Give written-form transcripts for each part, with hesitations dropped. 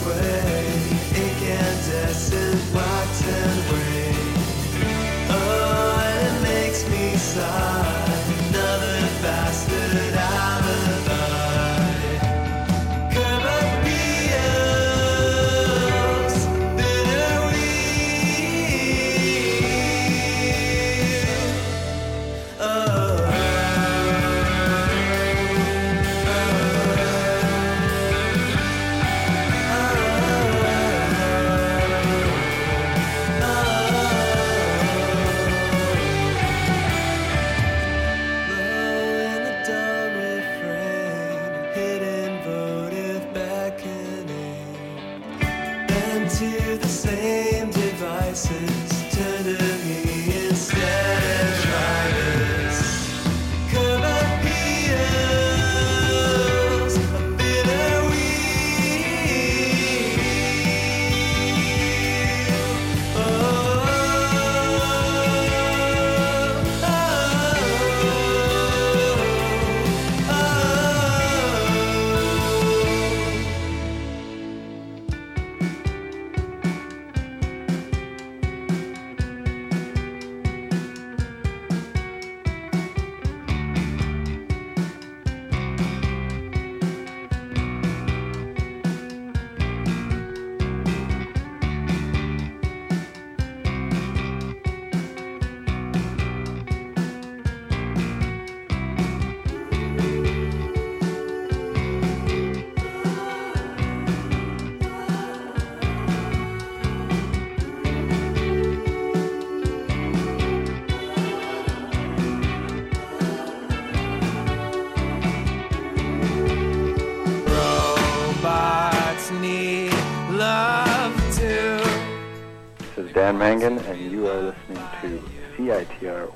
Dan Mangan, and you are listening to CITR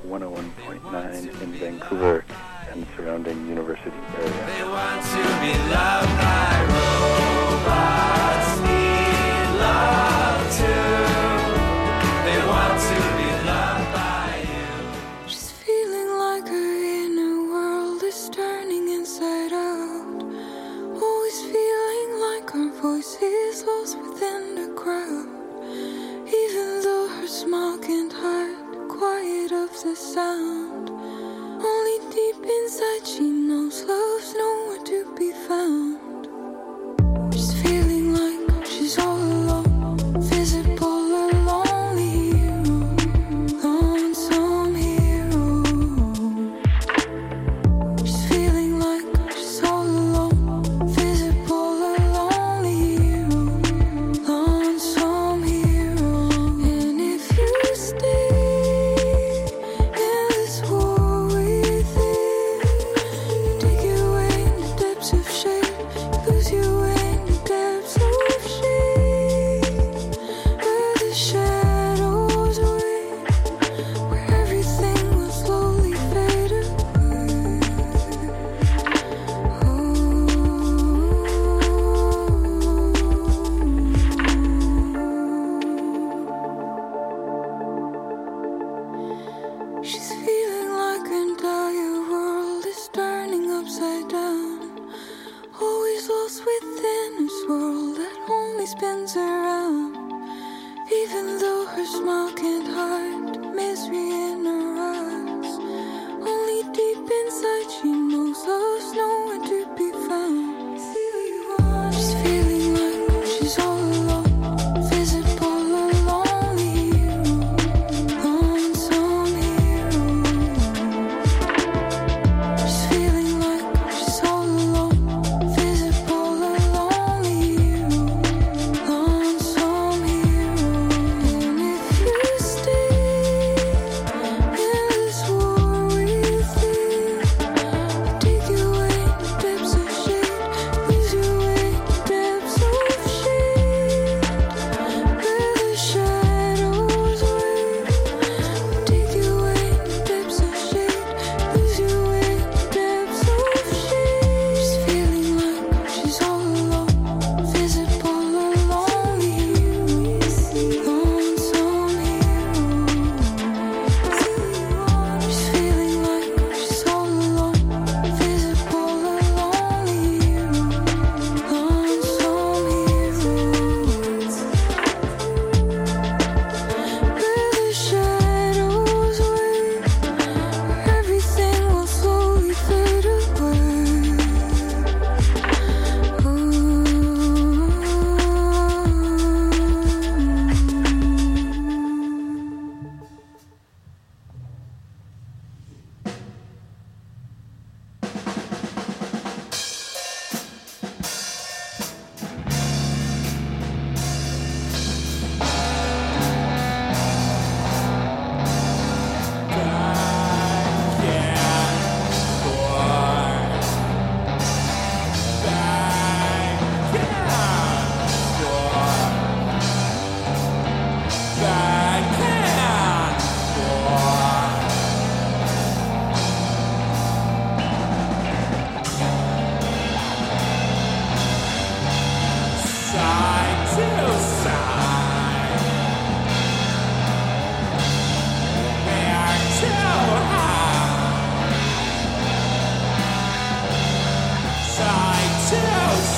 101.9 in Vancouver and surrounding university area. They want to be loved by robots, need love too. They want to be loved by you. She's feeling like her inner world is turning inside out. Always feeling like her voice is lost within the crowd. Even though her smile can't hide the quiet of the sound, only deep inside she knows love's nowhere to be found. She's feeling like she's all alone, visible, a lonely hero, lonesome hero. She's feeling like she's all alone, visible, a lonely hero, lonesome hero. And if you stay in this war within, you dig your way in the depths of shade, you lose your way in the depths of shade, where the shadows wait, where everything will slowly fade away. She's feeling like her entire world is turning upside down, always lost within a swirl that only spins around. Even though her smile can't hide the misery in her eyes, only deep inside she knows love's nowhere to be found. She's feeling like she's all alone, visible, a lonely hero, lonesome hero. She's feeling like she's all alone, visible, a lonely hero, lonesome hero. And if you stay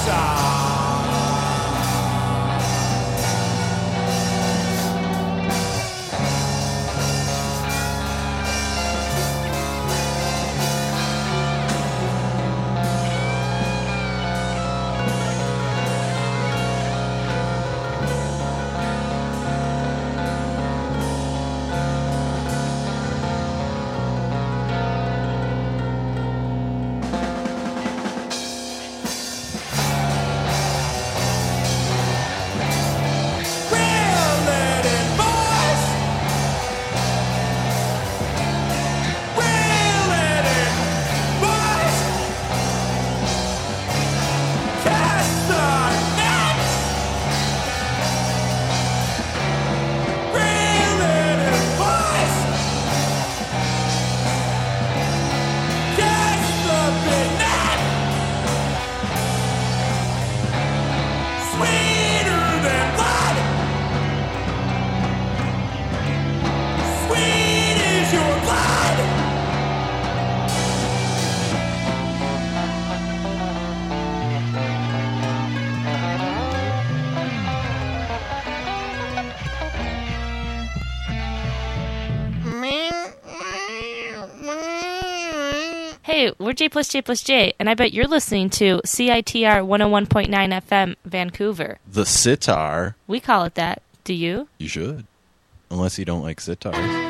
Hey, we're J plus J plus J, and I bet you're listening to CITR 101.9 FM, Vancouver. The sitar. We call it that. Do you? You should. Unless you don't like sitars.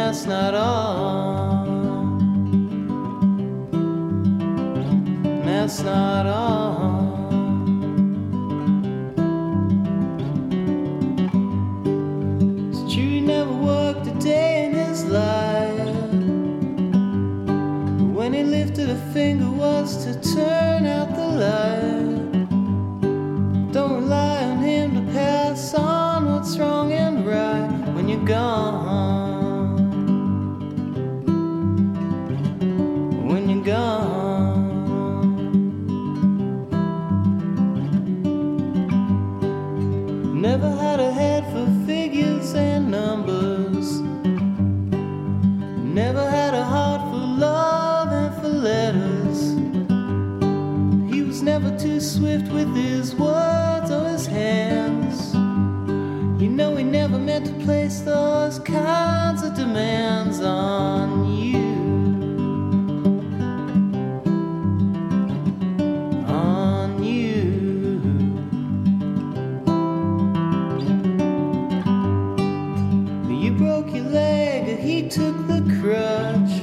that's not all. That's not all. It's true he never worked a day in his life, but when he lifted a finger was to turn out the light. Don't rely on him to pass on what's wrong and right when you're gone. When you're gone. Never had a head for figures and numbers. Never had a heart for love and for letters. He was never too swift with his words or his hands. You know he never meant to place those kinds of demands on you. On you. You broke your leg and he took the crutch.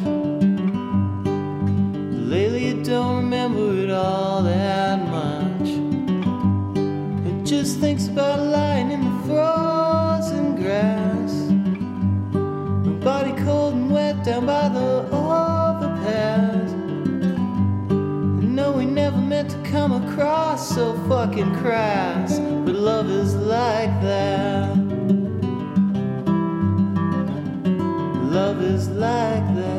Lately you don't remember it all that much. It just thinks about lying in the frozen grass, body cold and wet down by the overpass. No, we never meant to come across so fucking crass, but love is like that. Love is like that.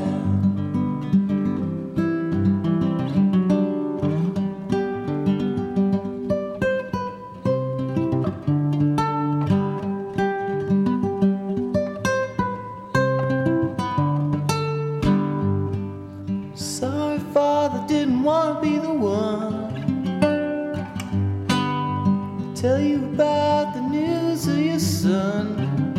Sorry, father, didn't want to be the one to tell you about the news of your son.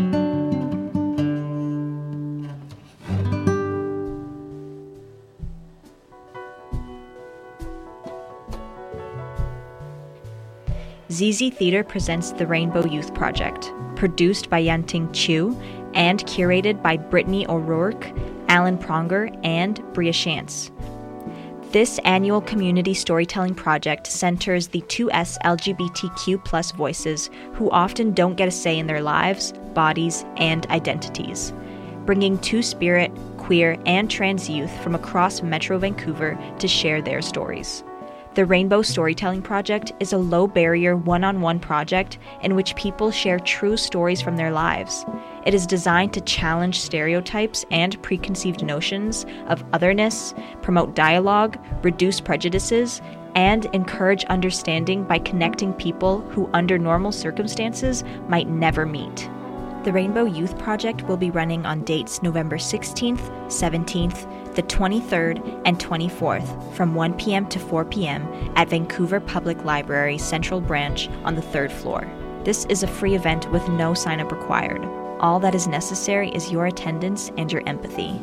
ZZ Theater presents the Rainbow Youth Project, produced by Yanting Chu and curated by Brittany O'Rourke, Alan Pronger, and Bria Shantz. This annual community storytelling project centers the 2S LGBTQ+ voices who often don't get a say in their lives, bodies, and identities, bringing two-spirit, queer, and trans youth from across Metro Vancouver to share their stories. The Rainbow Storytelling Project is a low-barrier, one-on-one project in which people share true stories from their lives. It is designed to challenge stereotypes and preconceived notions of otherness, promote dialogue, reduce prejudices, and encourage understanding by connecting people who, under normal circumstances, might never meet. The Rainbow Youth Project will be running on dates November 16th, 17th, the 23rd, and 24th from 1 p.m. to 4 p.m. at Vancouver Public Library Central Branch on the 3rd floor. This is a free event with no sign-up required. All that is necessary is your attendance and your empathy.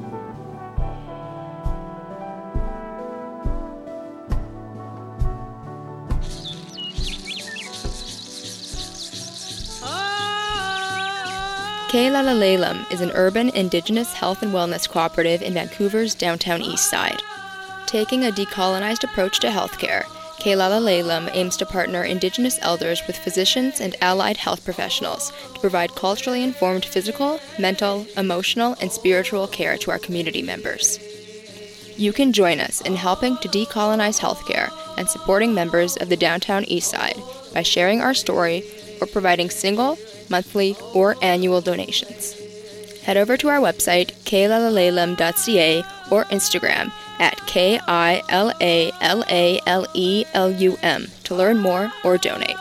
Keilalaleilam is an urban Indigenous health and wellness cooperative in Vancouver's downtown east side. Taking a decolonized approach to healthcare, Keilalaleilam aims to partner Indigenous elders with physicians and allied health professionals to provide culturally informed physical, mental, emotional, and spiritual care to our community members. You can join us in helping to decolonize healthcare and supporting members of the downtown east side by sharing our story or providing single, monthly, or annual donations. Head over to our website, keilalaleilam.ca, or Instagram at KILALALELUM to learn more or donate.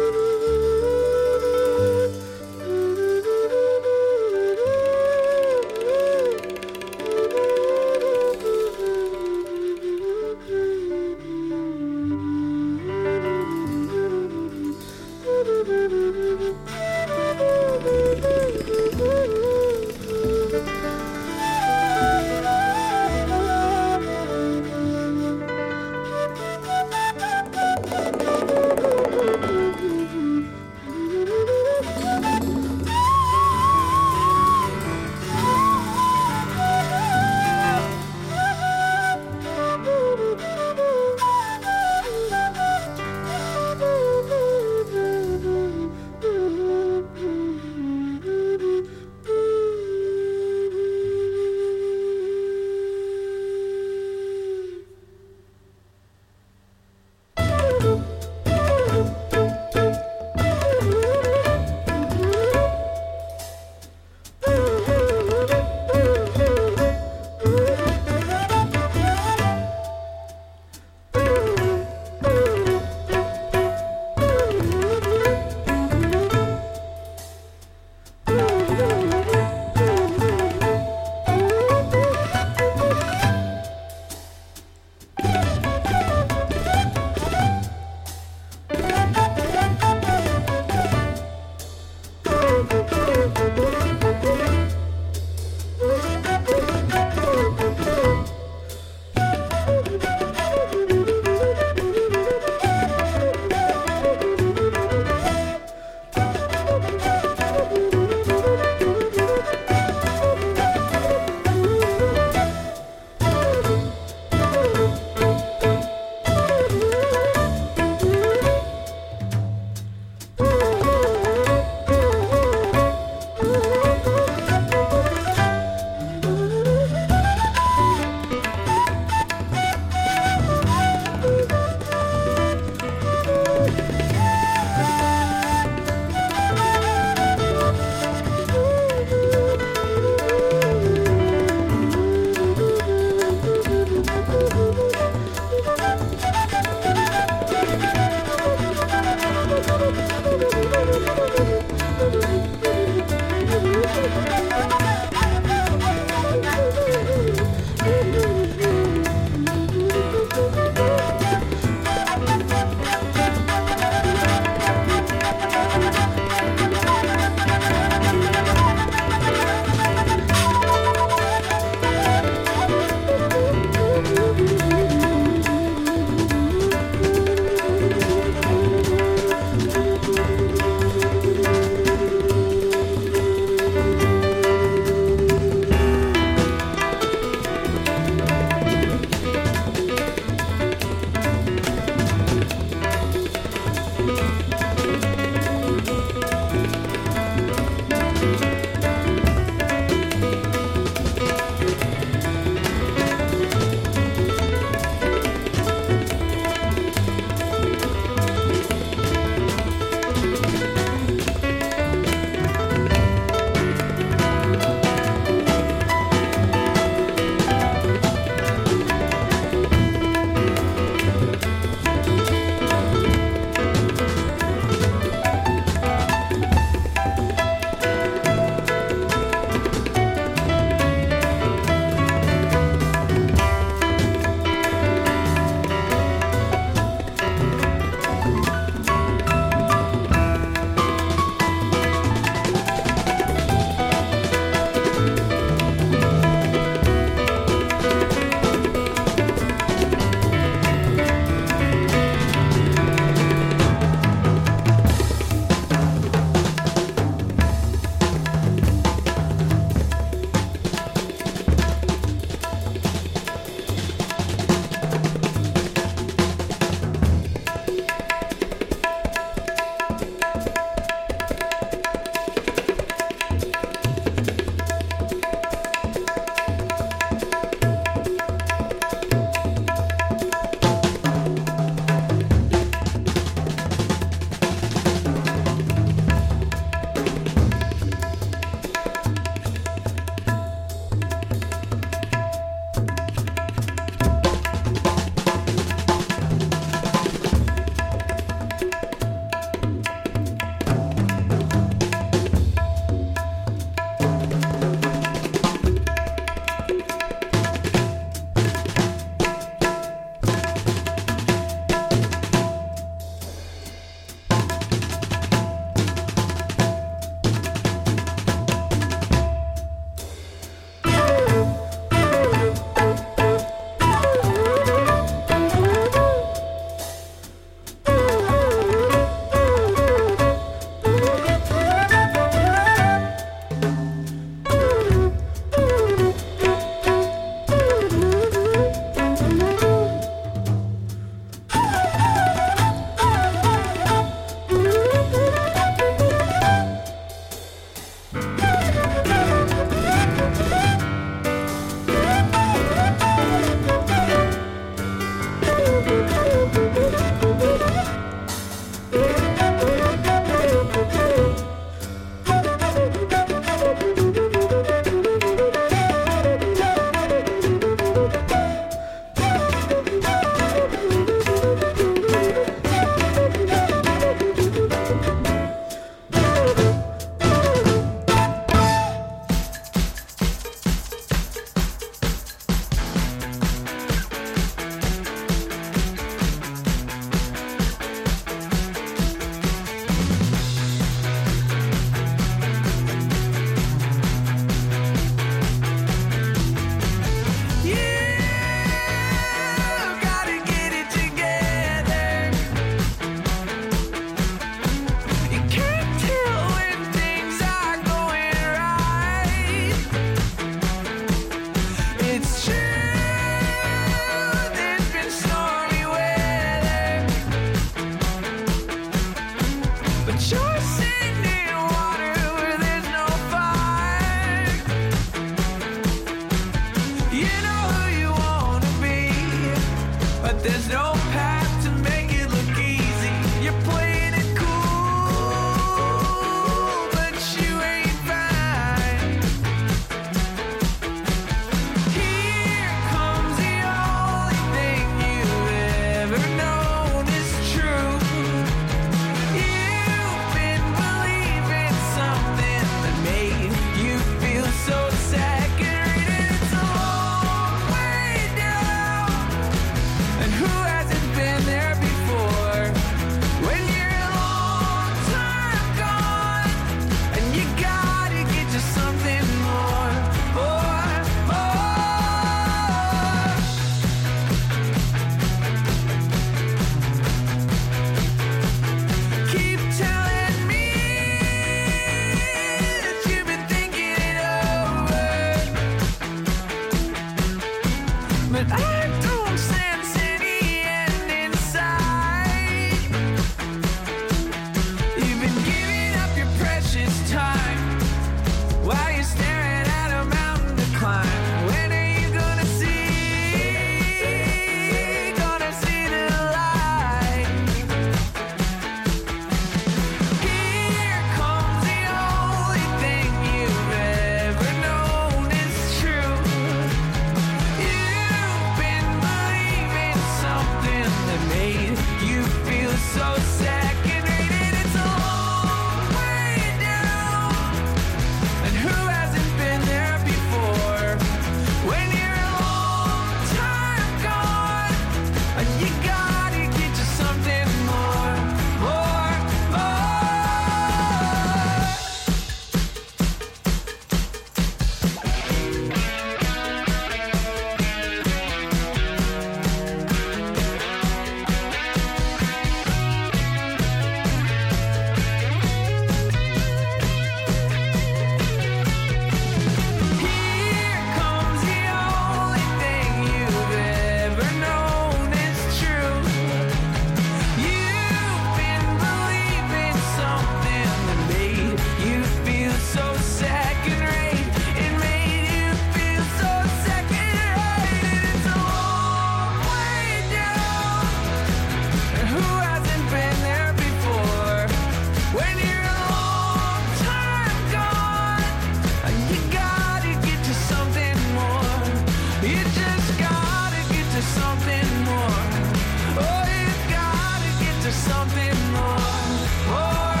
something more, more,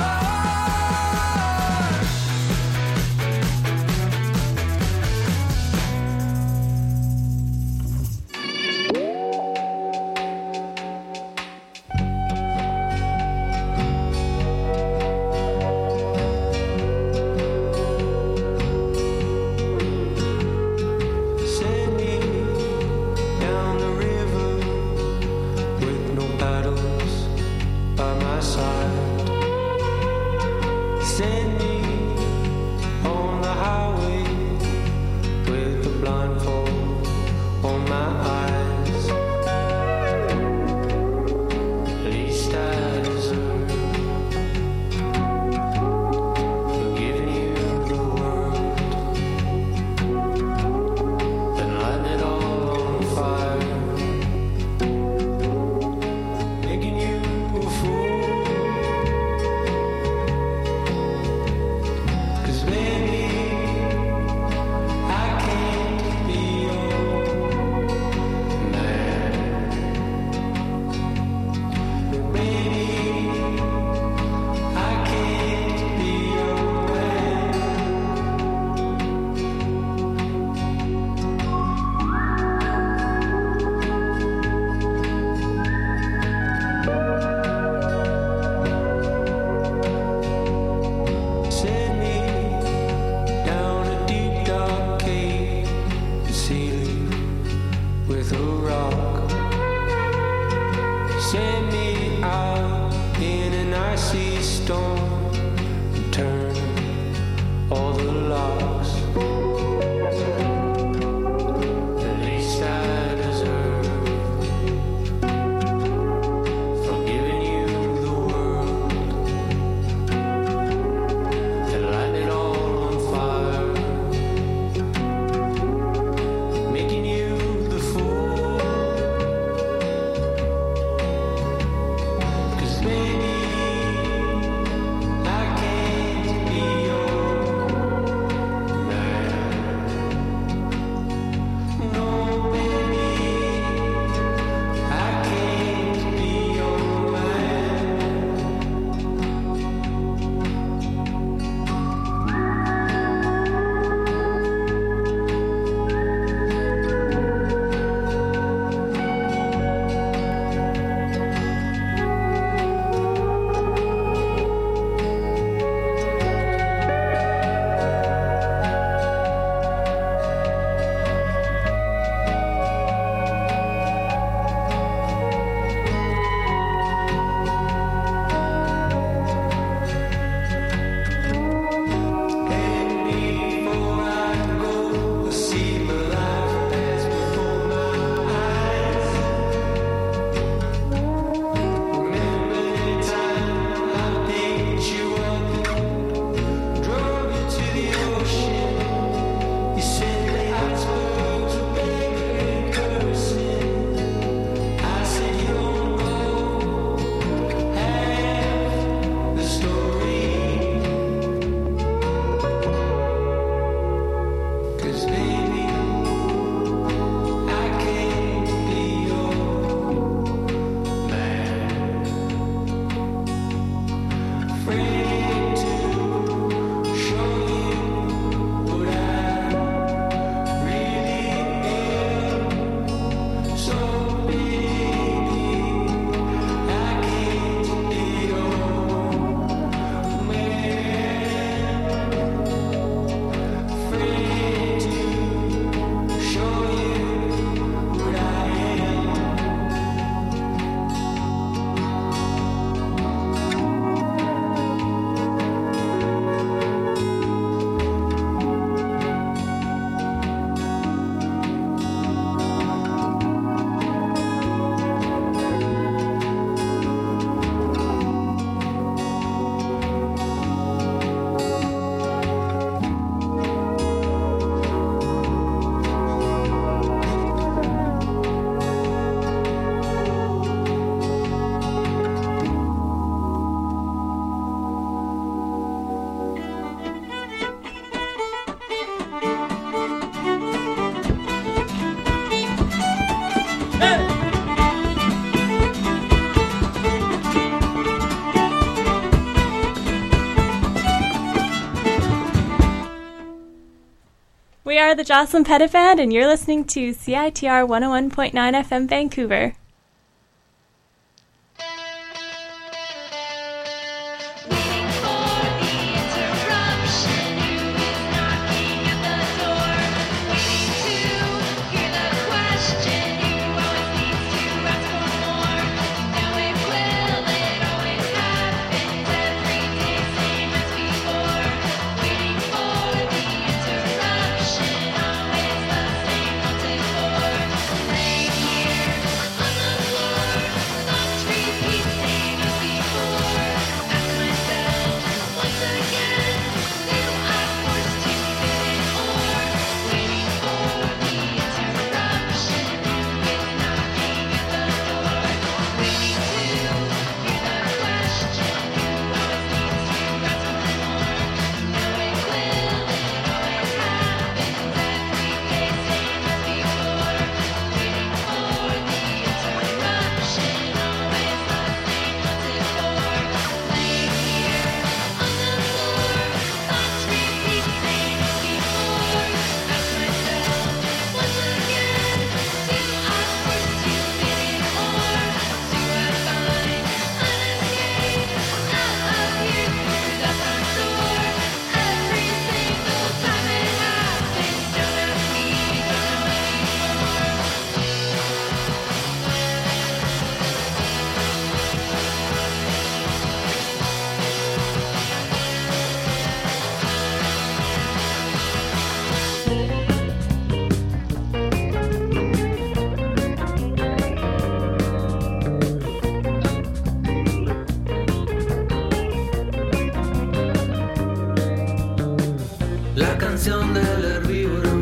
more. Send me down the river with no paddles, are the Jocelyn Pettit Band, and you're listening to CITR 101.9 FM Vancouver. La canción del herbívoro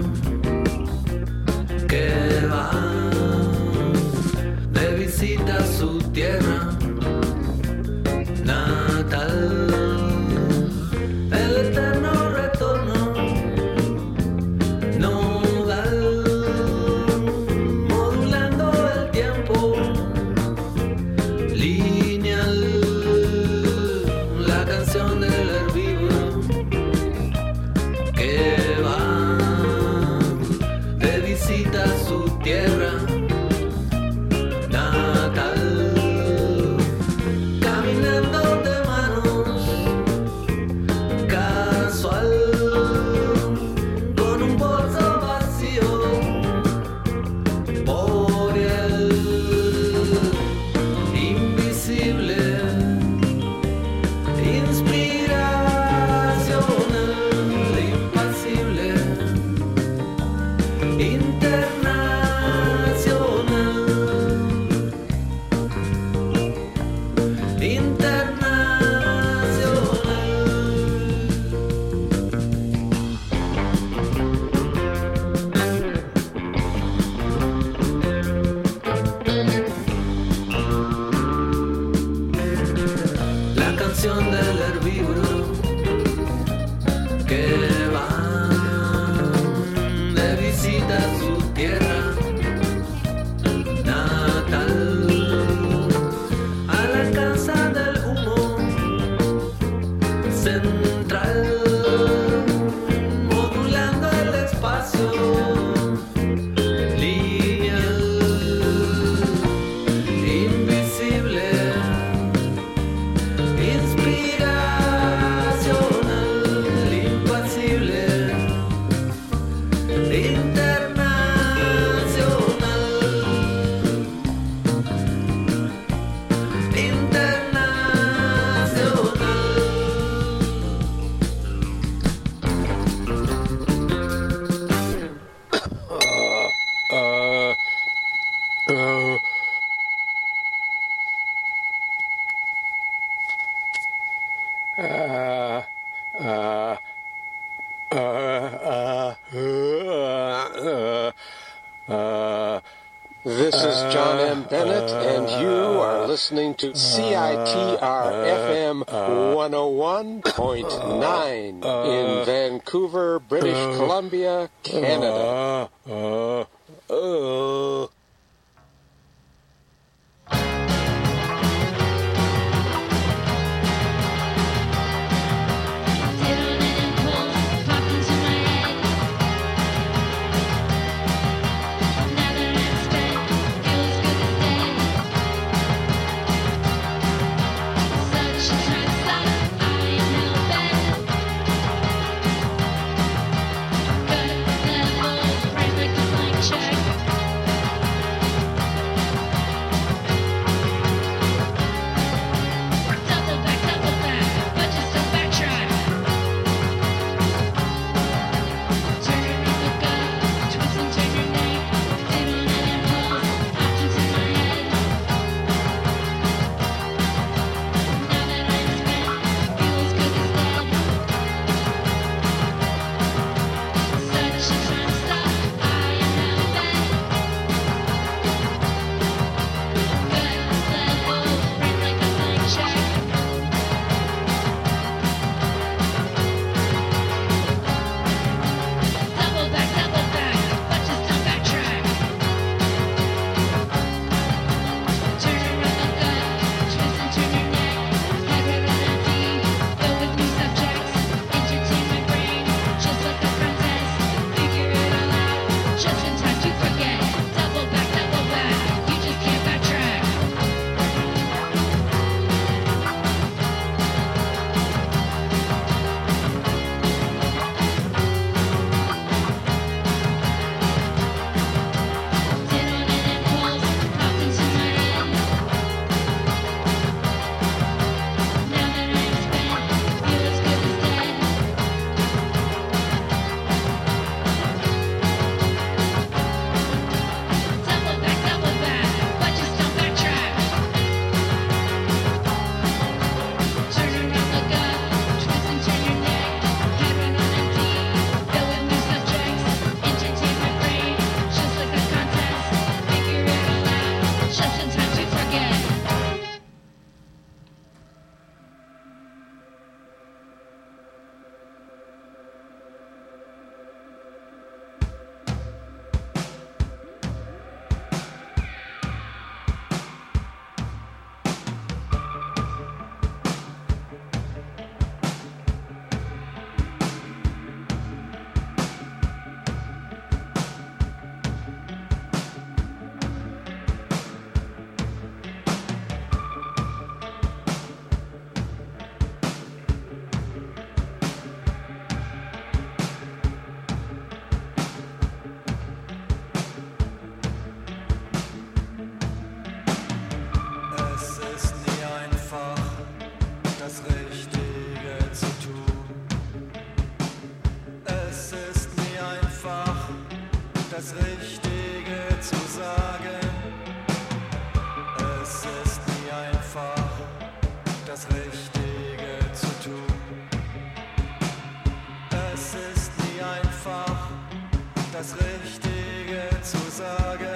que va de visita a su tierra natal, el eterno retorno nodal, modulando el tiempo lineal. La canción del herbívoro que va de visita a su tierra natal, caminando de manos casual, con un bolso vacío boreal, invisible, inspiracional, impasible, la canción del herbívoro que va de visita a su tierra natal, a la casa del humo central, modulando el espacio lineal, invisible, inspiracional, impasible, This is John M. Bennett, and you are listening to CITR FM 101.9 in Vancouver, British Columbia, Canada. das Richtige zu tun. Es ist nie einfach, das Richtige zu sagen.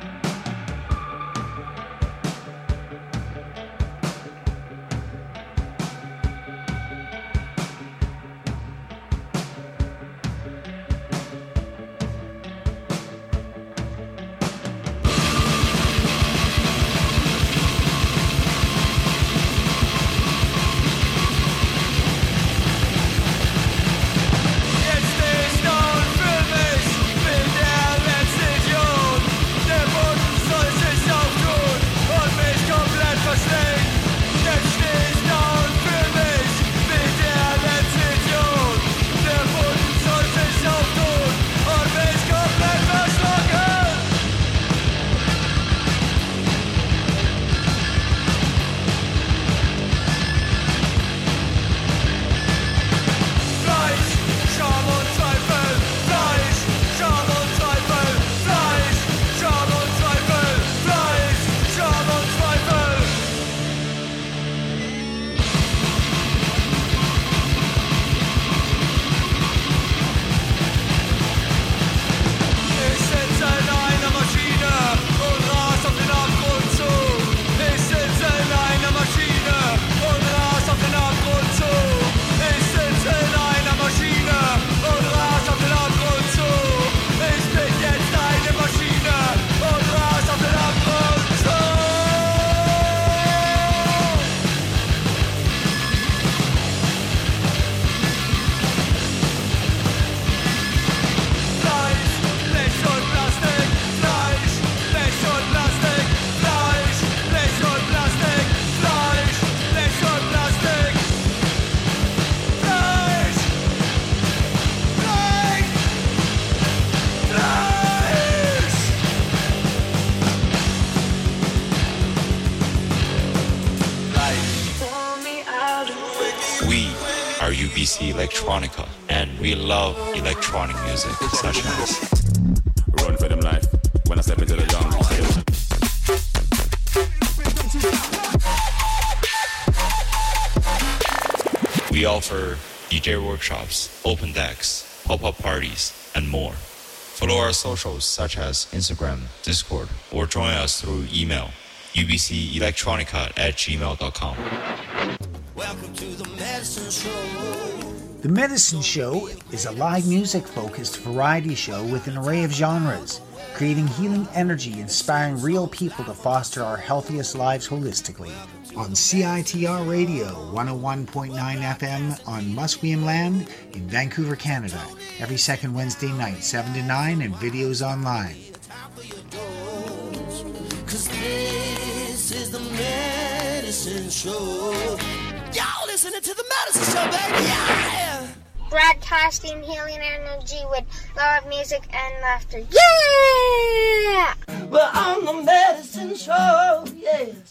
UBC Electronica, and we love electronic music such as Run for them life when I step into the jungle. We offer DJ workshops, open decks, pop-up parties, and more. Follow our socials such as Instagram, Discord, or join us through email ubcelectronica@gmail.com. Welcome to the Medicine Show. The Medicine Show is a live music-focused variety show with an array of genres, creating healing energy, inspiring real people to foster our healthiest lives holistically. On CITR Radio 101.9 FM on Musqueam Land in Vancouver, Canada, every second Wednesday night, 7 to 9, and videos online. 'Cause this is the Medicine Show. Y'all listening to the Medicine Show, baby, yeah! Broadcasting healing energy with love, music, and laughter. Yeah! We're on the Medicine Show, yes.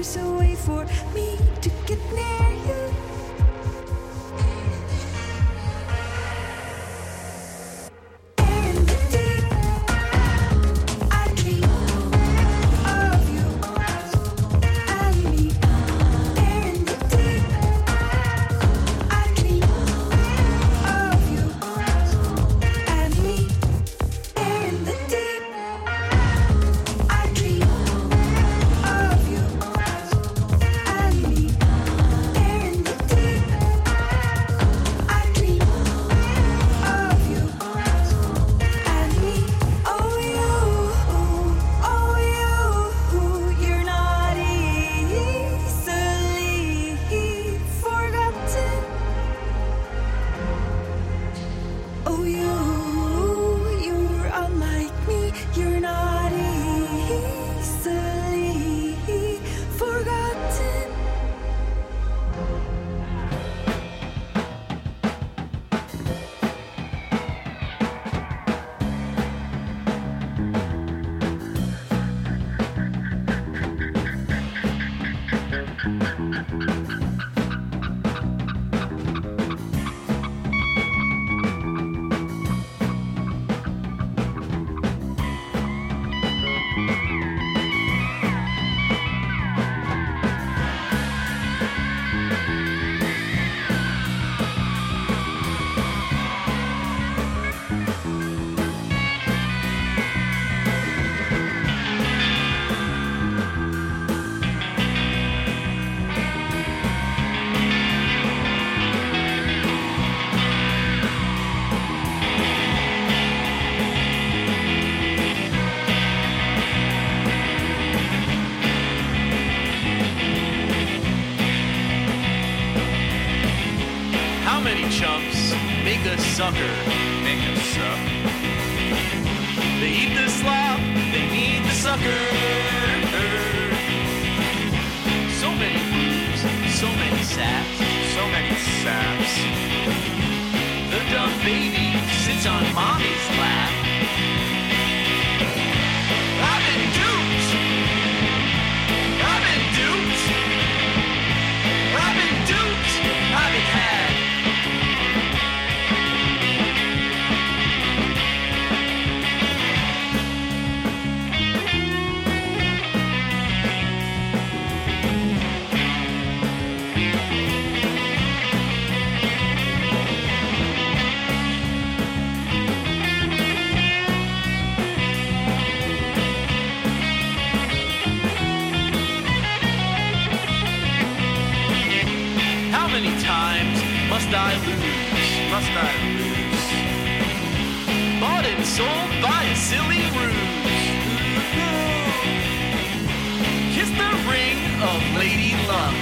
there's a way for me to get near you. Sucker, make a suck. They eat the slop, they need the sucker. So many boobs, so many saps, so many saps. The dumb baby sits on mommy's lap. I've been duped. I've been duped. I've been duped. I've been had. Must I lose? Bought and sold by a silly ruse. Kiss the ring of Lady Luck.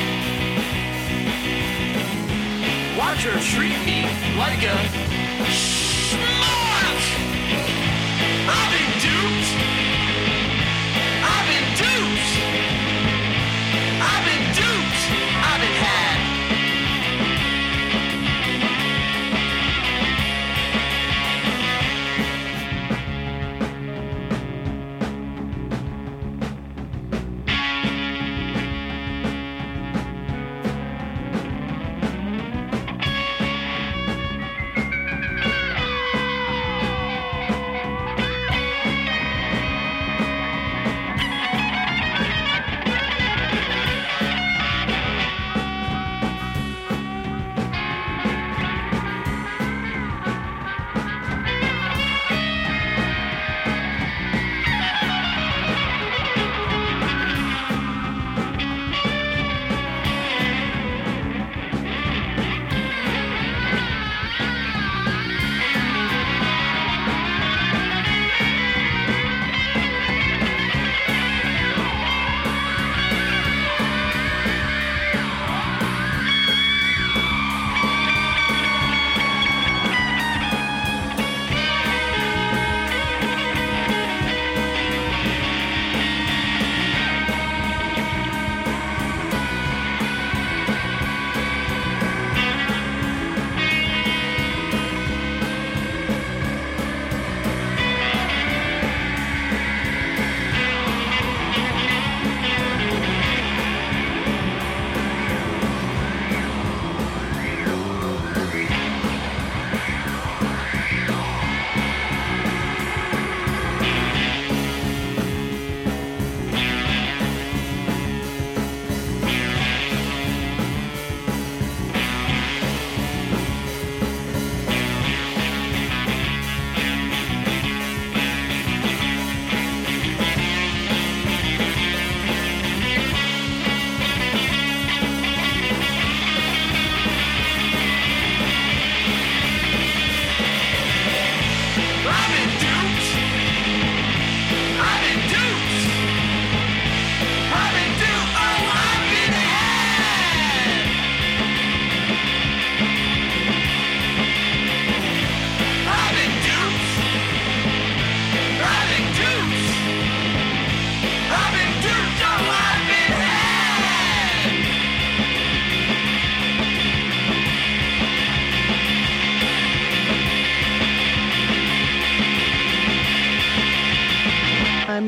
Watch her treat me like a schmuck. I've been duped. I've been duped. I've been duped. I've been had.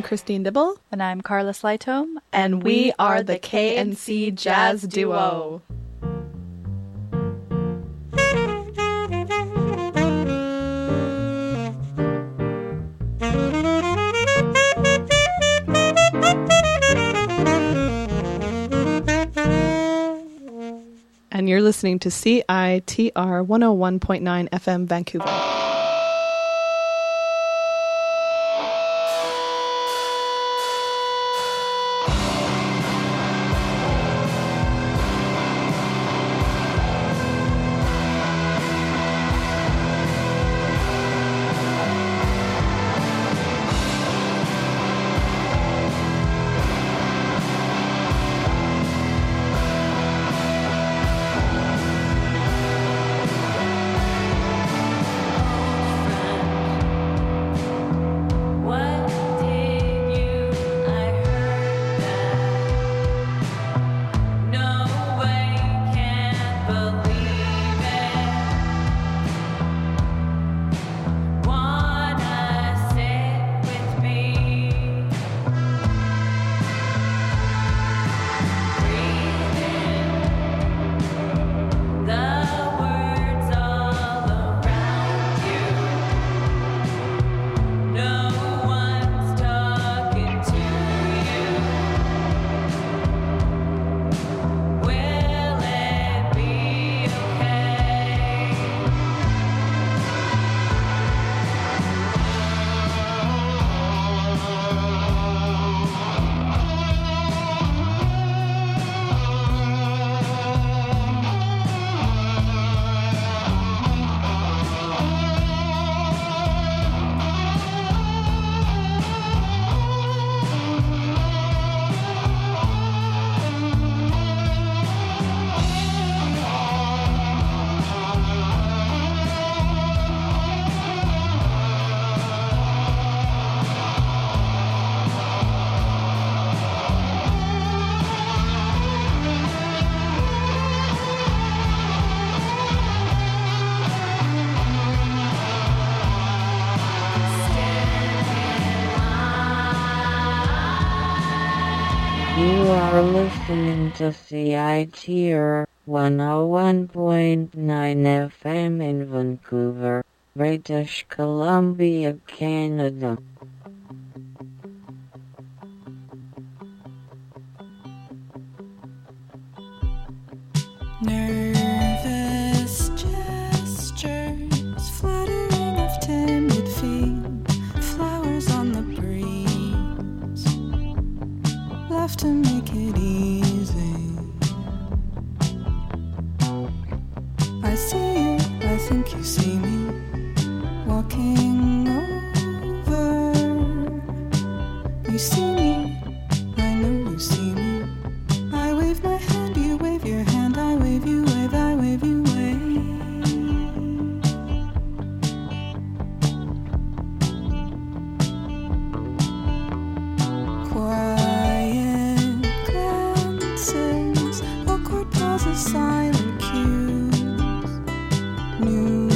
Christine Dibble. And I'm Carla Slytome. And we are the KNC Jazz Duo. And you're listening to CITR 101.9 FM Vancouver. You are listening to CITR 101.9 FM in Vancouver, British Columbia, Canada. Nervous gestures, fluttering of timid feet, flowers on the breeze, left to make it easy. I see you, I think you see me, walking over. You see me, I know you see me. I wave my hand, you wave your hand, I wave you wave, I wave you wave. Quiet glances, awkward pauses, silent cues, new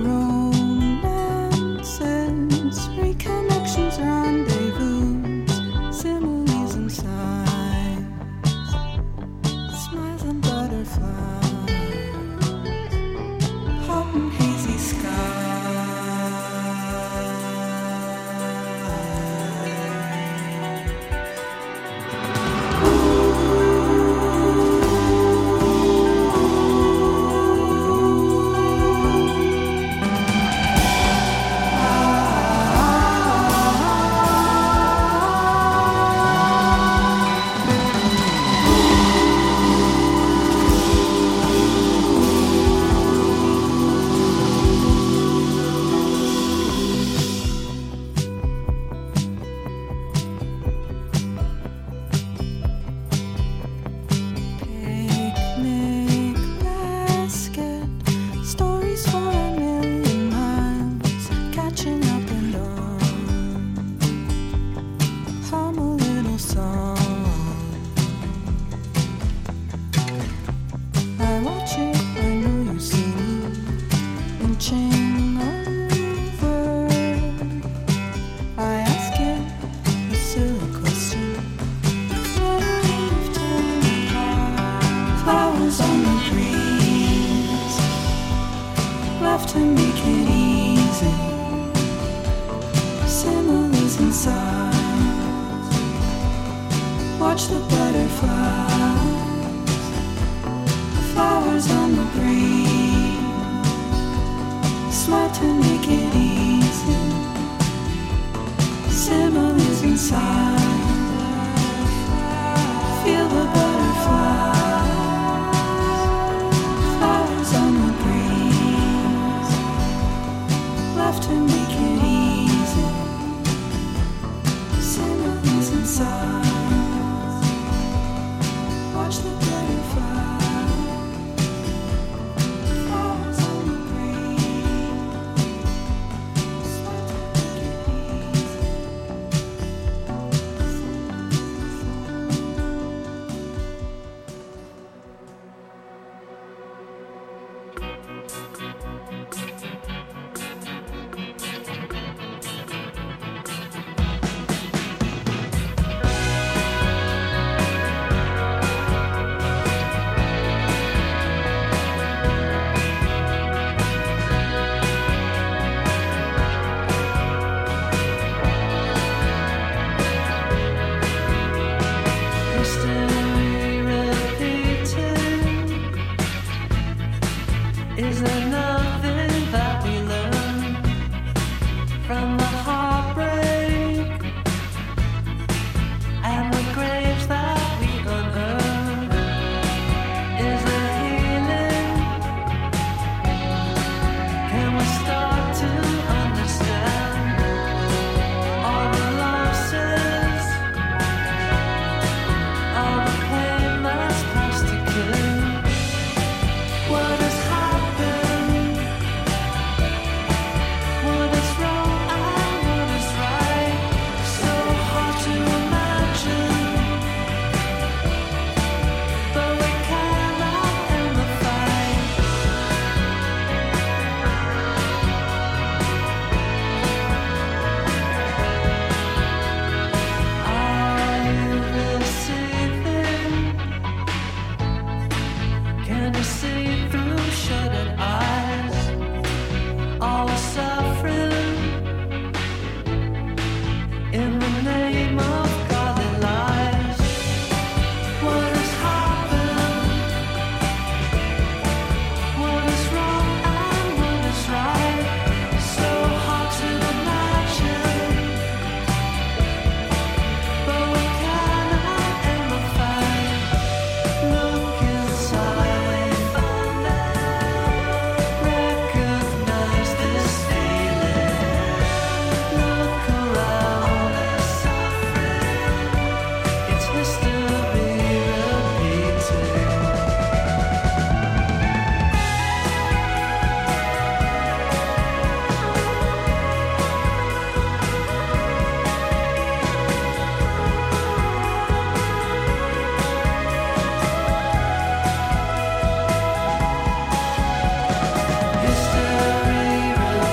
romances, reconnections, rendezvous, similes and sighs, smiles and butterflies, hot and hazy skies. Flowers on the breeze, left to make it easy. Similes and signs, watch the butterflies. Flowers on the breeze, smart to make it easy. Similes and signs, feel the butterflies. Flowers on the breeze, left to make it easy. Similes and signs, watch the butterflies. Flowers on the breeze, smart to make it easy. History repeating. Is there nothing that we learn from the heartbreak and the graves that we unearth? Is there healing? Can we start to understand all the losses, all the pain that's past to kill? What has happened? What is wrong and what is right? So hard to imagine, but we cannot end the fight. Are you receiving? Can you see through shuttered eyes? All the suffering in the name of godly lies. What has happened? What is wrong and what is right? So hard to imagine, but we cannot end the fight. Look inside, recognize this feeling. Look around, it's history repeating. History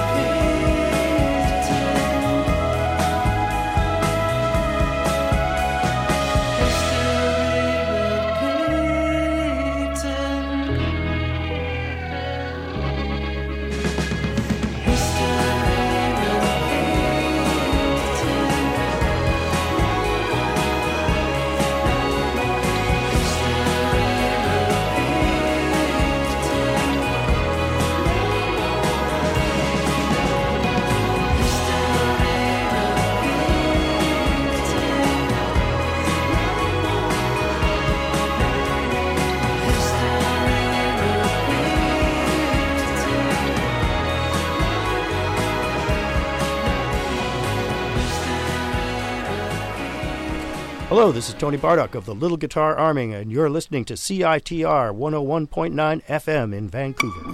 Hello, this is Tony Bardock of the Little Guitar Army, and you're listening to CITR 101.9 FM in Vancouver.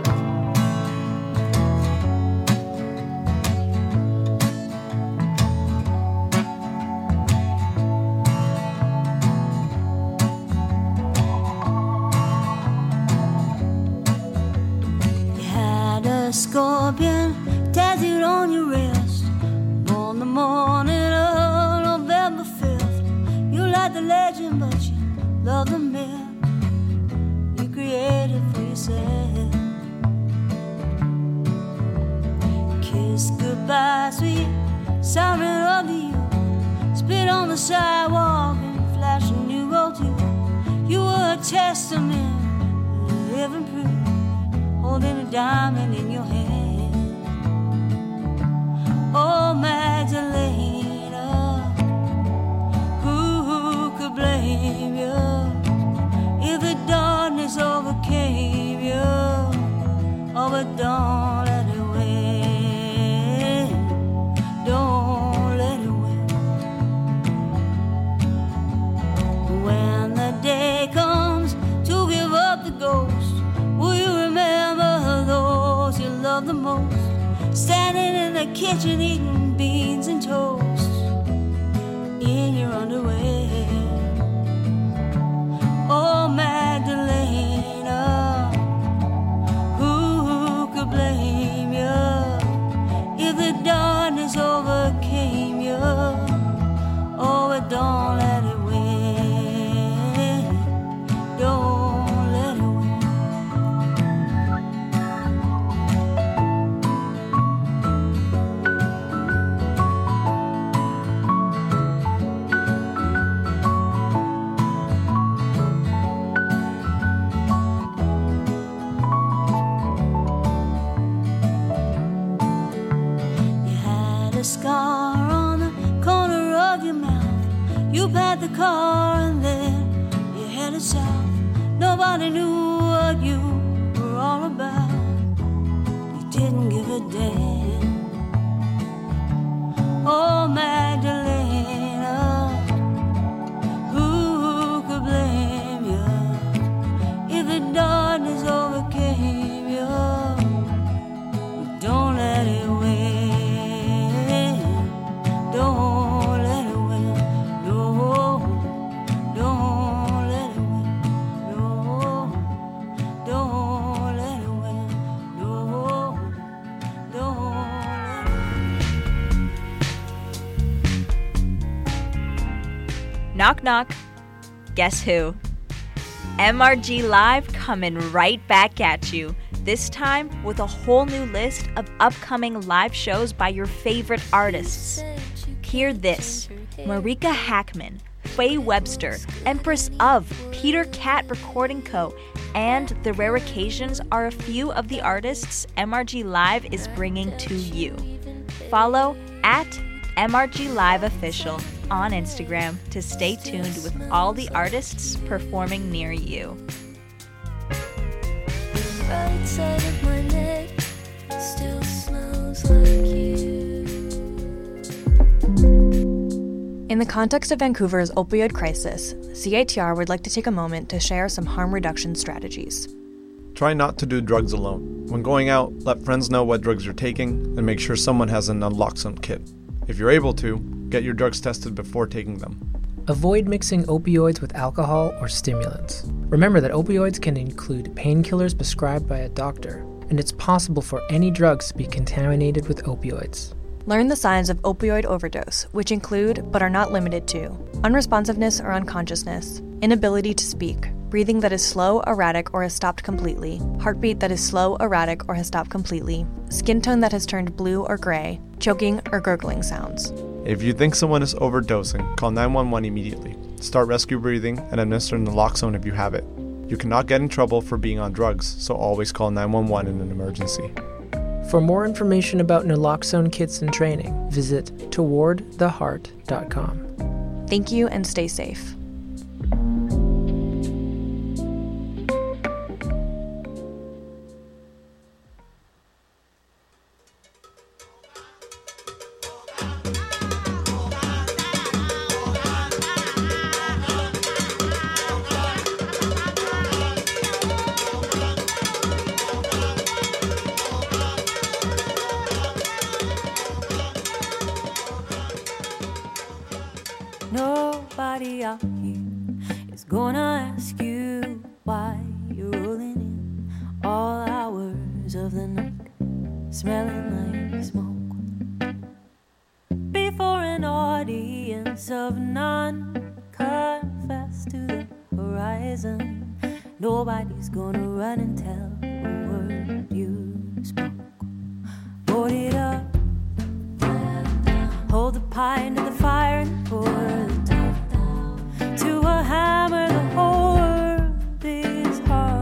Scorpion tattooed on your wrist. On the morning of November 5th, you like the legend, but you love the myth you created for yourself. Kiss goodbye, sweet siren of the youth. Spit on the sidewalk and flash a new road to you. You were a testament, living proof, holding a diamond in your hand. Oh, Magdalena, who could blame you if the darkness overcame you? Oh, but don't let it win, don't let it win. When the day comes to give up the ghost, will you remember those you love the most? Standing in the kitchen eating beans and toast in your underwear. Oh, Magdalena, who could blame you if the darkness overcame you? Oh, but don't let it win, don't let it win. Scar on the corner of your mouth. You pat the car and then you headed south. Nobody knew what you were all about. You didn't give a damn. Oh, Magdalena, who could blame you if the darkness overcame you? But don't let it win. Don't let it win, no, don't let it win, no, don't let it win, no, don't let it win. Knock, knock. Guess who? MRG Live coming right back at you. This time with a whole new list of upcoming live shows by your favorite artists. Hear this: Marika Hackman, Faye Webster, Empress of, Peter Cat Recording Co., and The Rare Occasions are a few of the artists MRG Live is bringing to you. Follow at MRG Live Official on Instagram to stay tuned with all the artists performing near you. Right side of my neck still smells like you. In the context of Vancouver's opioid crisis, CITR would like to take a moment to share some harm reduction strategies. Try not to do drugs alone. When going out, let friends know what drugs you're taking and make sure someone has an naloxone kit. If you're able to, get your drugs tested before taking them. Avoid mixing opioids with alcohol or stimulants. Remember that opioids can include painkillers prescribed by a doctor, and it's possible for any drugs to be contaminated with opioids. Learn the signs of opioid overdose, which include, but are not limited to, unresponsiveness or unconsciousness, inability to speak, breathing that is slow, erratic, or has stopped completely, heartbeat that is slow, erratic, or has stopped completely, skin tone that has turned blue or gray, choking or gurgling sounds. If you think someone is overdosing, call 911 immediately. Start rescue breathing and administer naloxone if you have it. You cannot get in trouble for being on drugs, so always call 911 in an emergency. For more information about naloxone kits and training, visit towardtheheart.com. Thank you and stay safe. gonna ask you why you're rolling in all hours of the night, smelling like smoke. Before an audience of none, confess to the horizon. Nobody's gonna run and tell a word you spoke. Board it up, hold the pie into the fire and pour the top. To a hammer, the whole world is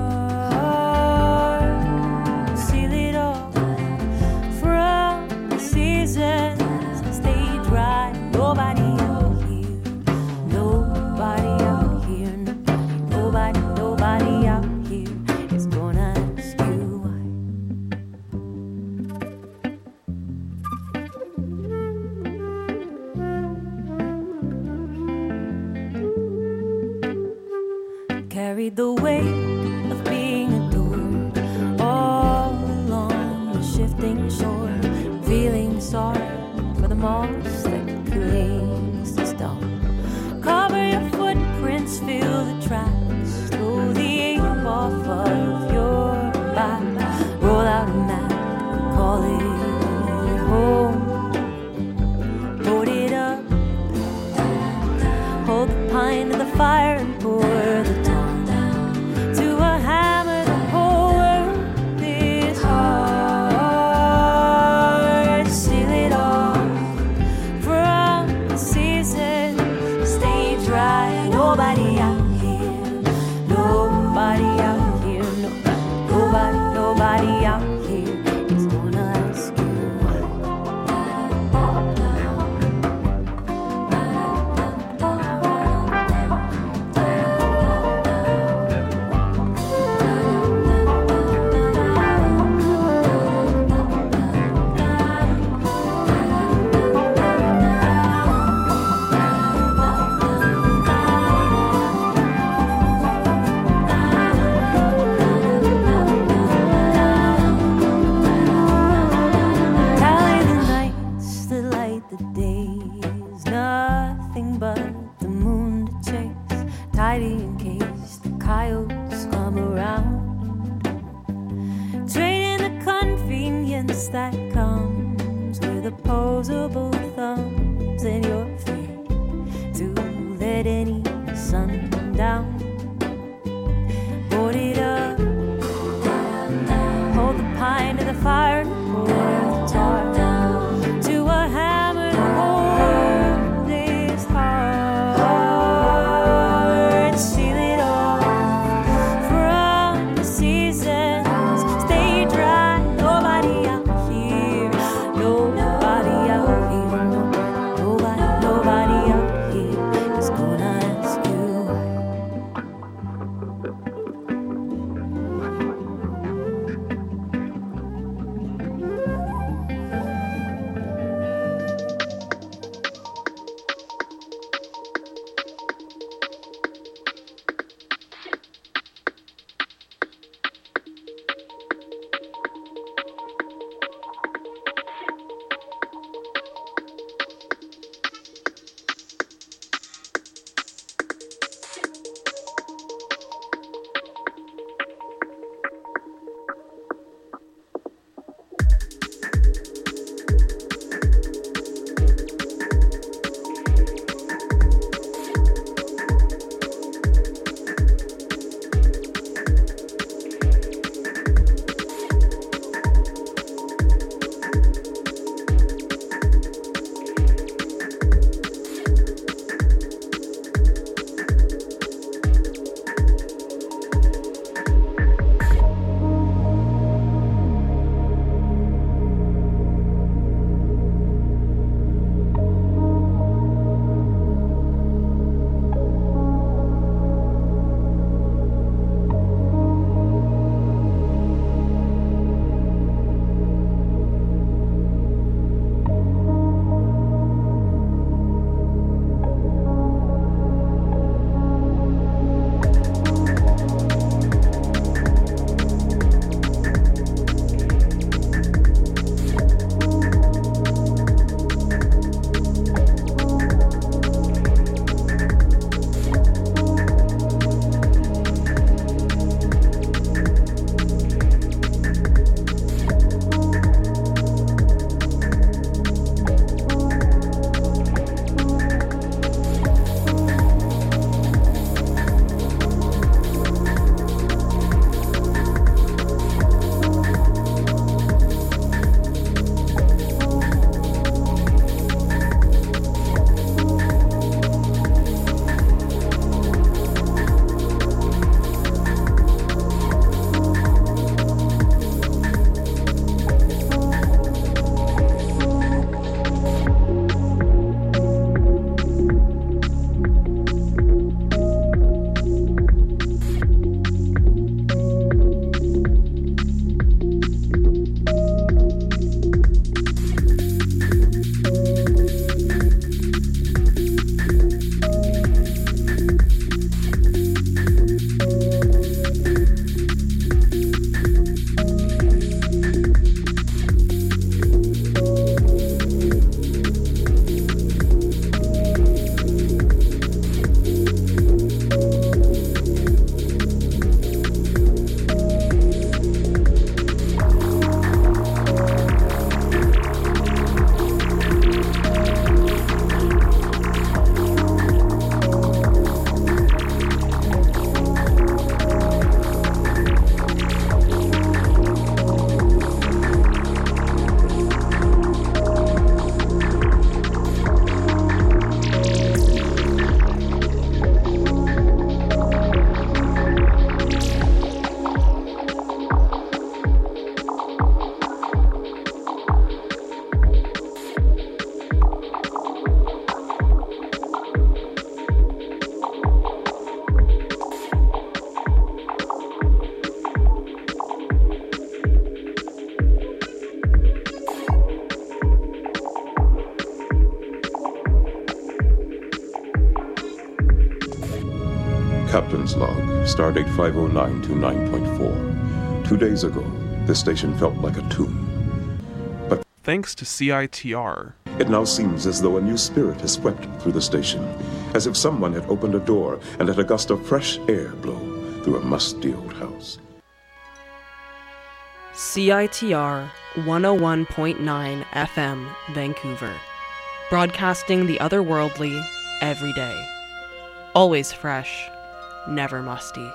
hard. Seal it off from the seasons and stay dry. Nobody out here, nobody out here, nobody out here is gonna ask you why. Carried the weight of being adored all along the shifting shore, feeling sorry for the moss that clings to stone. Cover your footprints, feel the tracks, slow the ache off of your back. Roll out a map, call it home. Load it up, hold the pine to the fire and pour the tar. To a hammer, the whole world is hard. Seal it off from the seasons, stay dry. Nobody out here, nobody out here, nobody out here is gonna ask you why. Tally the nights that light the days, nothing but the moon to chase. Tidy in case the coyotes come around. Trading the convenience that comes with opposable thumbs, and you're free to let any sun down. Board it up, hold the pine to the fire and pour the tar. To a hammer, the whole world is hard. Seal it off from the seasons, stay dry. Nobody out here, nobody out here, captain's log, stardate 50929.4. 2 days ago, this station felt like a tomb. But thanks to CITR, it now seems as though a new spirit has swept through the station, as if someone had opened a door and let a gust of fresh air blow through a musty old house. CITR 101.9 FM, Vancouver. Broadcasting the otherworldly every day. Always fresh, never musty.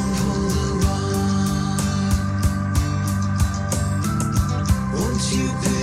You